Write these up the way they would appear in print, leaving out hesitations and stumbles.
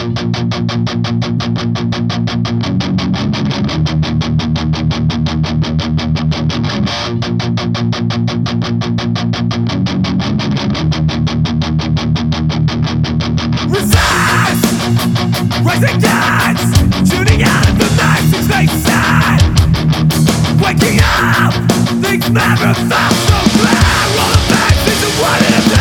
Resist! Rising dance! Tuning out of the message they said. Waking up! Things never felt so clear. All the faces of what it is.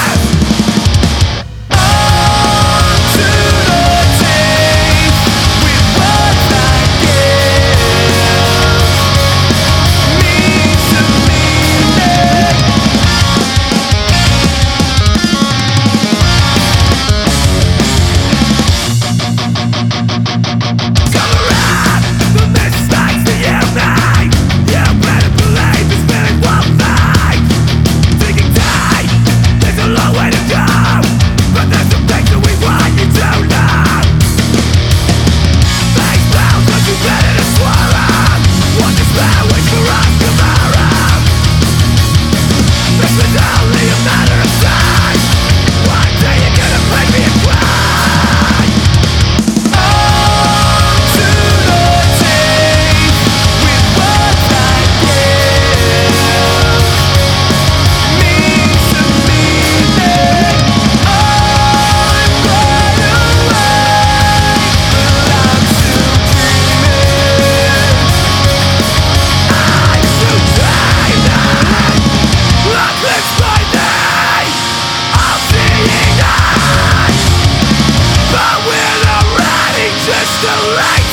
On to the teeth with words that give means to meaning. Come around, the mistakes that you made. You better believe this feeling won't fade. Digging deep, there's a long way to go, but there's some things that we want you to know. These bounds are too better to swallow. One despair waits for us tomorrow. This was only a matter of time. One day you're gonna make me cry. On to the teeth with words that give means to meaning. I'm right away, but I'm still dreaming. I'm still dreaming. Look this by me, all seeing eyes, but we're already just too late.